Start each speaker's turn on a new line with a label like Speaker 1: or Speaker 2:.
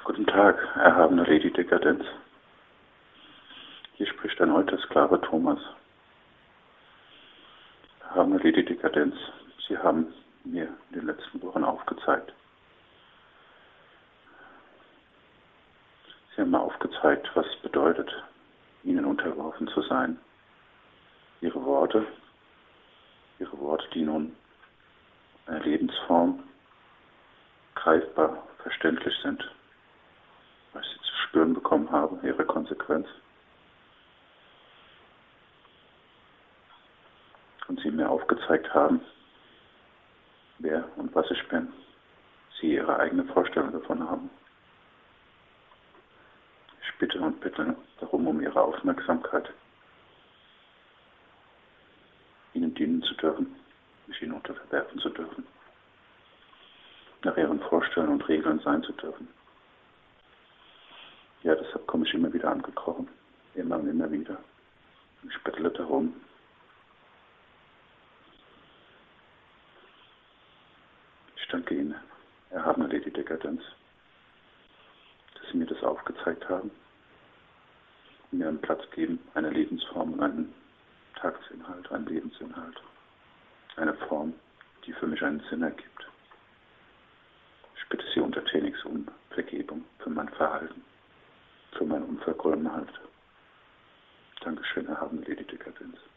Speaker 1: Guten Tag, erhabene Lady Dekadenz. Hier spricht erneut der Sklave Thomas. Erhabene Lady Dekadenz, Sie haben mir in den letzten Wochen aufgezeigt. Sie haben mir aufgezeigt, was es bedeutet, Ihnen unterworfen zu sein. Ihre Worte, die nun einer Lebensform greifbar verständlich sind, was Sie zu spüren bekommen haben, ihre Konsequenz. Und Sie mir aufgezeigt haben, wer und was ich bin. Sie Ihre eigene Vorstellung davon haben. Ich bitte und bitte darum um Ihre Aufmerksamkeit, Ihnen dienen zu dürfen, mich Ihnen unterwerfen zu dürfen, nach Ihren Vorstellungen und Regeln sein zu dürfen. Ja, deshalb komme ich immer wieder angekrochen, immer und immer wieder. Ich bettle darum. Ich danke Ihnen, erhabene Lady Dekadenz, dass Sie mir das aufgezeigt haben und mir einen Platz geben, eine Lebensform und einen Tagesinhalt, einen Lebensinhalt, eine Form, die für mich einen Sinn ergibt. Ich bitte Sie untertänigst um Vergebung für mein Verhalten, für meine Unvollkommenheit. Dankeschön, erhabene Lady Dekadenz.